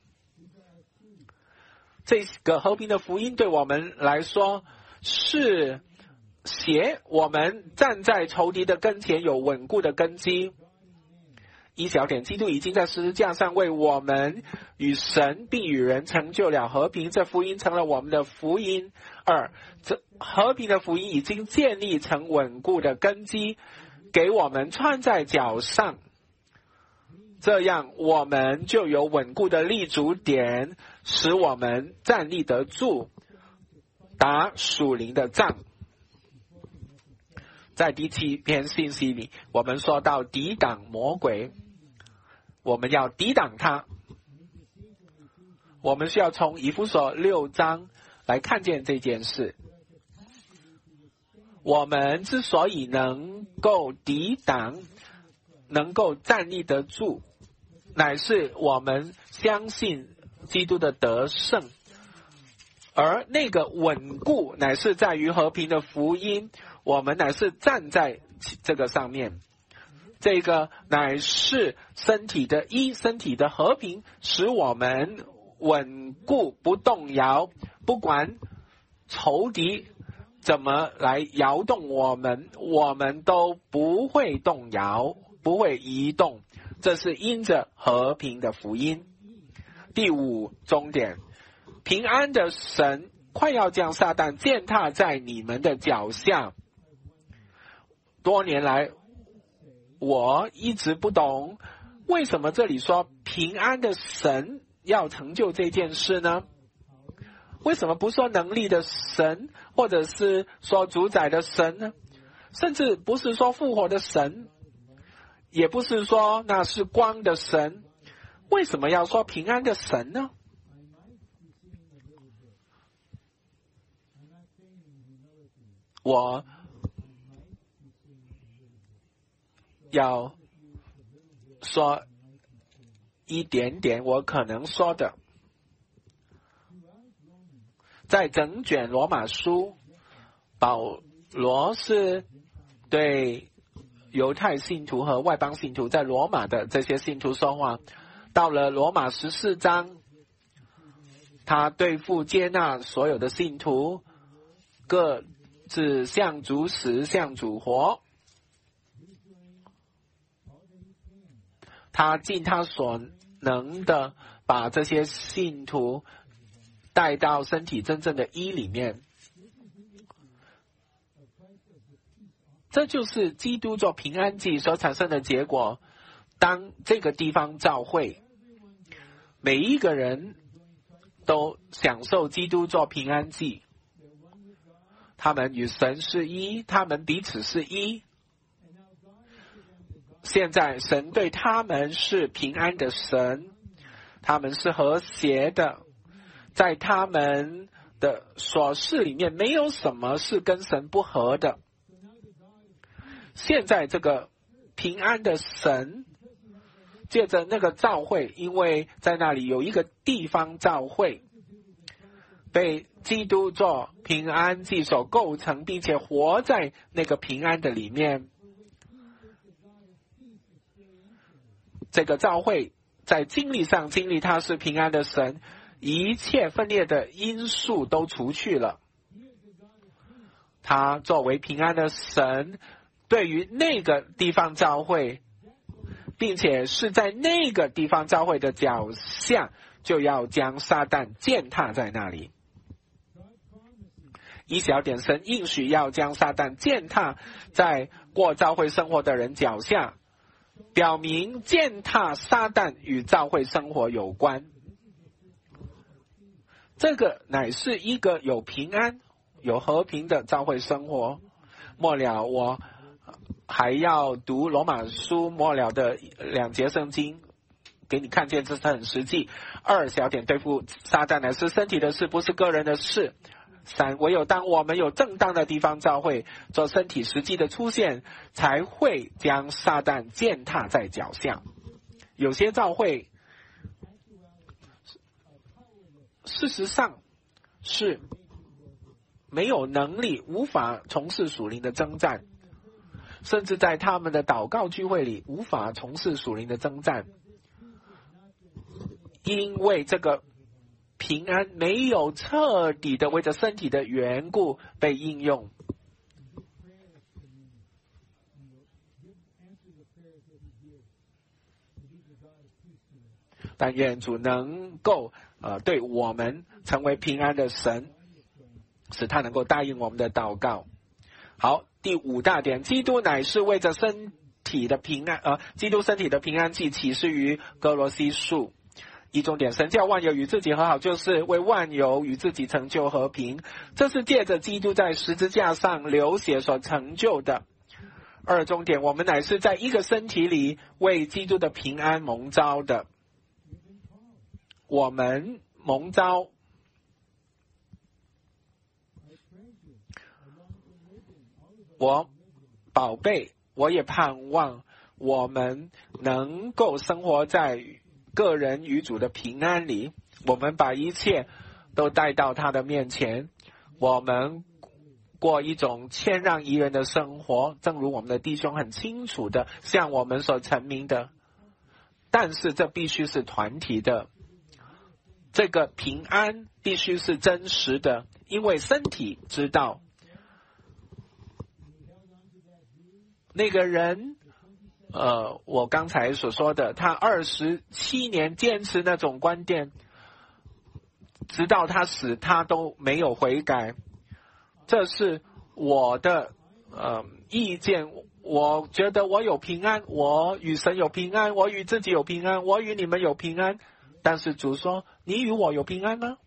这个和平的福音对我们来说是鞋，我们站在仇敌的跟前有稳固的根基。一小点，基督已经在十字架上为我们与神并与人成就了和平，这福音成了我们的福音。二，这和平的福音已经建立成稳固的根基，给我们穿在脚上，这样我们就有稳固的立足点，使我们站立得住，打属灵的仗。在第七篇信息里，我们说到抵挡魔鬼，我们要抵挡他。我们需要从以弗所六章来看见这件事。我们之所以能够抵挡，能够站立得住，乃是我们相信基督的得胜，而那个稳固乃是在于和平的福音，我们乃是站在这个上面。这个乃是身体的一，身体的和平使我们稳固不动摇，不管仇敌怎么来摇动我们，我们都不会动摇，不会移动，这是因着和平的福音。第五重点，平安的神快要将撒旦践踏在你们的脚下。多年来我一直不懂，为什么这里说平安的神要成就这件事呢？为什么不说能力的神，或者是说主宰的神呢？甚至不是说复活的神，也不是说那是光的神，为什么要说平安的神呢？我要说一点点我可能说的。在整卷罗马书，保罗是对犹太信徒和外邦信徒在罗马的这些信徒说话。到了罗马十四章，他对付接纳所有的信徒，各自向主死，向主活。他尽他所能的把这些信徒带到身体真正的一里面。这就是基督做平安祭所产生的结果。当这个地方教会每一个人都享受基督做平安祭， 他们与神是一，他们彼此是一。现在神对他们是平安的神，他们是和谐的，在他们的所事里面没有什么是跟神不合的。现在这个平安的神借着那个召会，因为在那里有一个地方召会，被基督做平安祭所构成，并且活在那个平安的里面。这个召会在经历上经历他是平安的神，一切分裂的因素都除去了。他作为平安的神，对于那个地方召会，并且是在那个地方召会的脚下，就要将撒旦践踏在那里。一小点，神应许要将撒旦践踏在过召会生活的人脚下，表明践踏撒旦与召会生活有关。这个乃是一个有平安、有和平的召会生活。末了，我还要读罗马书末了的两节圣经，给你看见这是很实际。二小点，对付撒旦乃是身体的事，不是个人的事。三，唯有当我们有正当的地方召会做身体实际的出现，才会将撒旦践踏在脚下。有些召会事实上是没有能力，无法从事属灵的征战，甚至在他们的祷告聚会里无法从事属灵的征战，因为这个平安没有彻底的为着身体的缘故被应用。但愿主能够呃对我们成为平安的神，使他能够答应我们的祷告。好，第五大点，基督乃是为着身体的平安，呃，基督身体的平安祭启示于哥罗西书。一重点，神叫万有与自己和好，就是为万有与自己成就和平，这是借着基督在十字架上流血所成就的。二重点，我们乃是在一个身体里为基督的平安蒙召的。我们蒙召，我宝贝，我也盼望我们能够生活在个人与主的平安里，我们把一切都带到他的面前，我们过一种谦让宜人的生活，正如我们的弟兄很清楚的向我们所陈明的。但是这必须是团体的，这个平安必须是真实的，因为身体知道那个人呃，我刚才所说的，他二十七年坚持那种观点，直到他死，他都没有悔改。这是我的呃意见，我觉得我有平安，我与神有平安，我与自己有平安，我与你们有平安。但是主说，你与我有平安吗？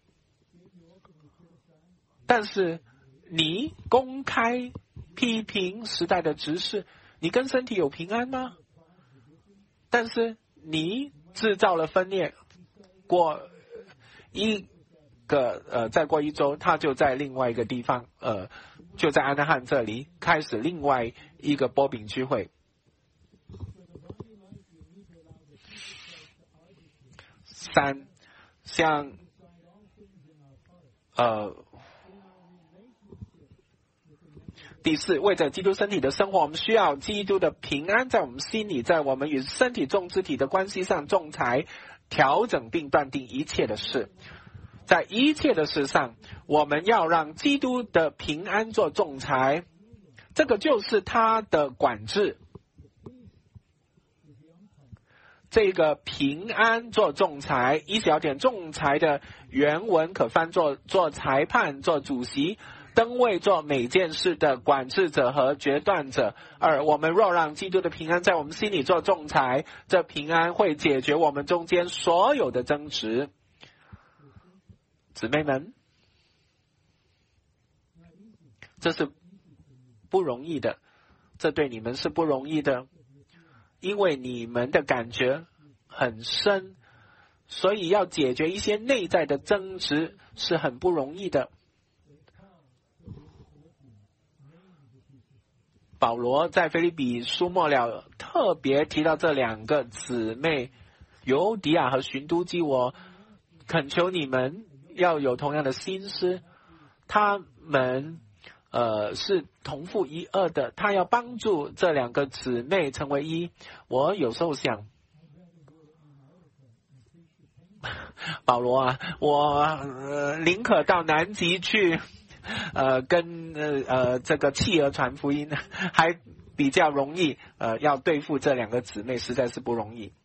但是你公开批评时代的执事，你跟身体有平安吗？但是你制造了分裂，过一个呃，再过一周，他就在另外一个地方，呃，就在安纳汉这里开始另外一个波饼聚会。三，像呃。第四，为着基督身体的生活，我们需要基督的平安在我们心里，在我们与身体众肢体的关系上仲裁、调整并断定一切的事。在一切的事上，我们要让基督的平安做仲裁，这个就是他的管制。这个平安做仲裁，一小点，仲裁的原文可翻作做裁判、做主席、登位做每件事的管制者和决断者。二，我们若让基督的平安在我们心里做仲裁，这平安会解决我们中间所有的争执。姊妹们， 这是不容易的，这对你们是不容易的，因为你们的感觉很深，所以要解决一些内在的争执是很不容易的。保罗在腓立比书末了特别提到这两个姊妹尤迪亚和寻都基，我恳求你们要有同样的心思，他们呃是同父一二的，他要帮助这两个姊妹成为一。我有时候想，保罗啊，我呃宁可到南极去呃，跟呃呃这个企鹅传福音还比较容易，呃，要对付这两个姊妹实在是不容易。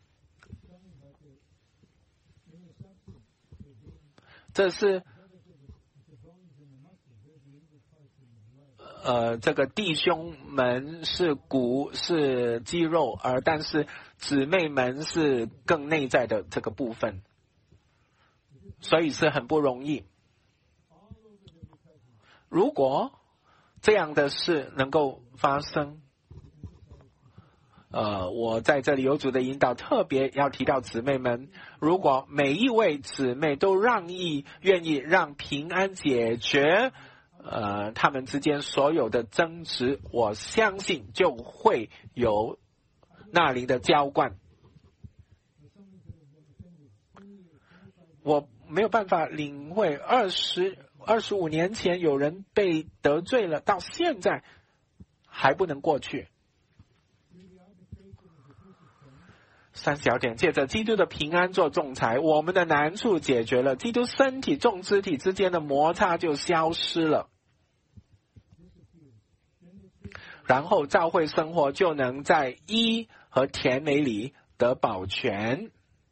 这是呃这个弟兄们是骨是肌肉，而但是姊妹们是更内在的这个部分，所以是很不容易。如果这样的事能够发生，呃，我在这里有主的引导，特别要提到姊妹们，如果每一位姊妹都让意，愿意让平安解决呃他们之间所有的争执，我相信就会有那灵的浇灌。我没有办法领会二十二十五年前有人被得罪了，到现在还不能过去。三小点，借着基督的平安做仲裁，我们的难处解决了，基督身体众肢体之间的摩擦就消失了，然后教会生活就能在医和甜美里得保全。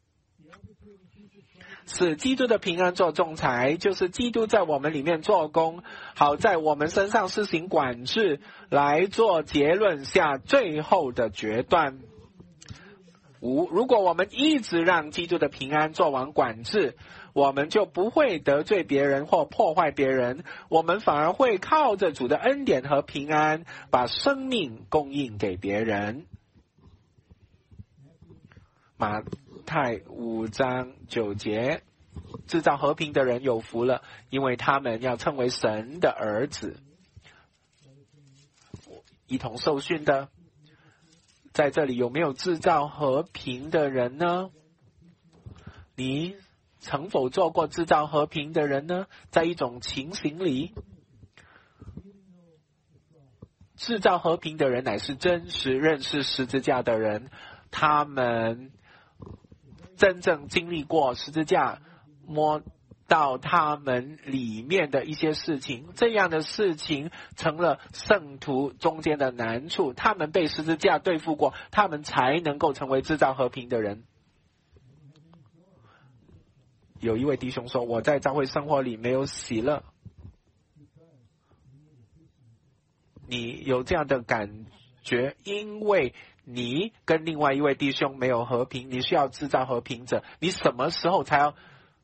使基督的平安做仲裁，就是基督在我们里面做工，好在我们身上施行管制，来做结论下最后的决断。五，如果我们一直让基督的平安做完管制，我们就不会得罪别人或破坏别人，我们反而会靠着主的恩典和平安，把生命供应给别人。马太五章九节，制造和平的人有福了，因为他们要称为神的儿子。一同受训的，在这里有没有制造和平的人呢？你曾否做过制造和平的人呢？在一种情形里，制造和平的人乃是真实认识十字架的人，他们真正经历过十字架，摸到他们里面的一些事情，这样的事情成了圣徒中间的难处，他们被十字架对付过，他们才能够成为制造和平的人。有一位弟兄说，我在教会生活里没有喜乐。你有这样的感觉，因为你跟另外一位弟兄没有和平，你需要制造和平者。你什么时候才要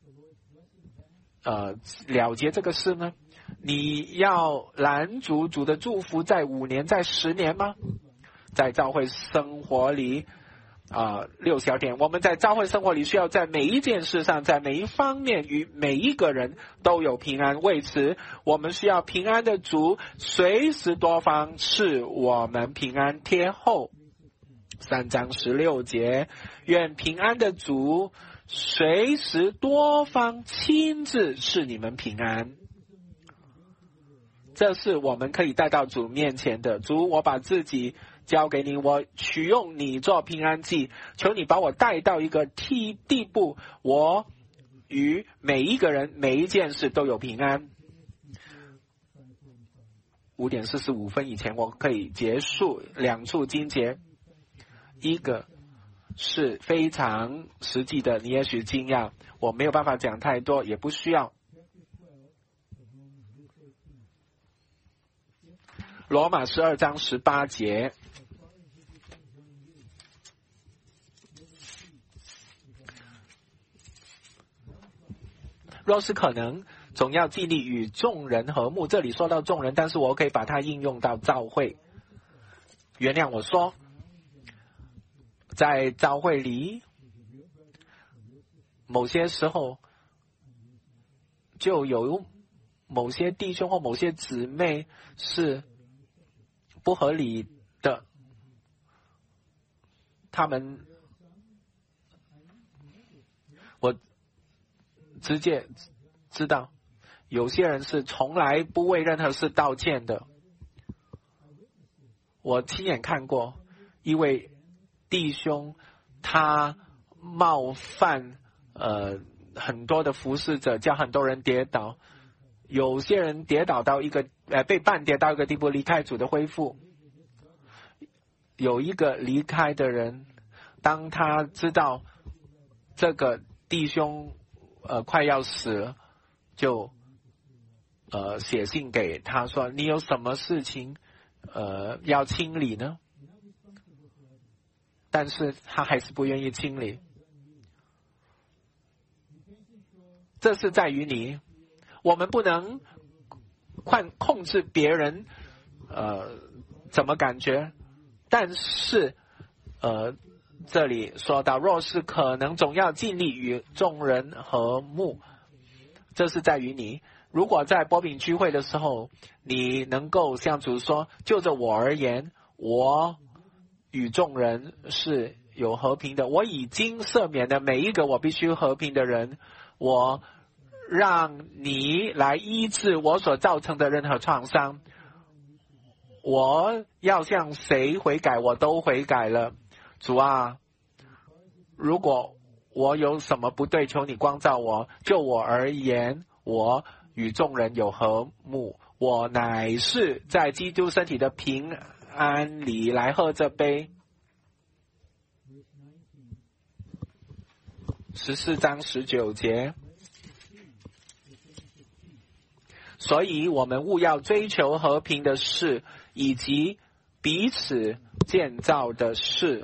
呃了结这个事呢？你要拦阻主的祝福在五年在十年吗？在教会生活里啊、呃，六小点，我们在教会生活里需要在每一件事上，在每一方面与每一个人都有平安。为此，我们需要平安的主随时多方赐我们平安。贴后三章十六节，愿平安的主随时多方亲自赐你们平安。这是我们可以带到主面前的。主，我把自己交给你，我取用你做平安祭，求你把我带到一个地地步，我与每一个人每一件事都有平安。五点四十五分以前我可以结束两处经节，一个是非常实际的，你也许惊讶，我没有办法讲太多，也不需要。罗马十二章十八节，若是可能， 总要尽力与众人和睦。这里说到众人，但是我可以把它应用到教会。原谅我说，在教会里，某些时候就有某些弟兄或某些姊妹是不合理的，他们我直接知道有些人是从来不为任何事道歉的。我亲眼看过一位弟兄，他冒犯呃很多的服侍者，叫很多人跌倒，有些人跌倒到一个呃被绊跌到一个地步，离开主的恢复。有一个离开的人，当他知道这个弟兄呃快要死了，就呃写信给他说，你有什么事情呃要清理呢？但是他还是不愿意清理。这是在于你，我们不能控控制别人呃怎么感觉，但是呃这里说到，若是可能，总要尽力与众人和睦。这是在于你。如果在波饼聚会的时候，你能够向主说，就着我而言，我与众人是有和平的，我已经赦免了每一个我必须和平的人，我让你来医治我所造成的任何创伤，我要向谁悔改我都悔改了。主啊，如果我有什么不对，求你光照我。就我而言，我与众人有和睦，我乃是在基督身体的平安里来喝这杯。十四章十九节，所以我们务要追求和平的事，以及彼此建造的事。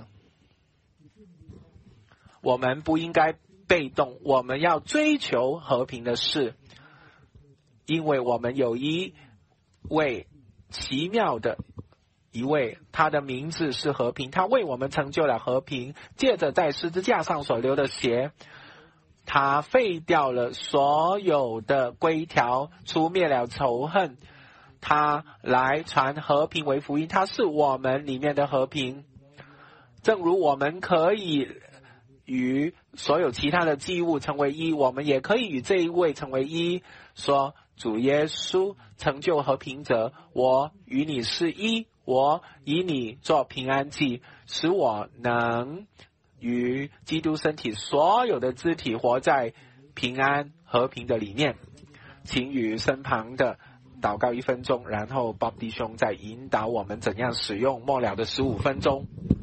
我们不应该被动，我们要追求和平的事，因为我们有一位奇妙的一位，他的名字是和平，他为我们成就了和平，借着在十字架上所流的血，他废掉了所有的规条，除灭了仇恨，他来传和平为福音，他是我们里面的和平。正如我们可以与所有其他的祭物成为一，我们也可以与这一位成为一，说主耶稣成就和平者，我与你是一，我以你做平安祭，使我能与基督身体所有的肢体活在平安和平的里面。请与身旁的祷告一分钟，然后 Bob 弟兄再引导我们怎样使用末了的十五分钟。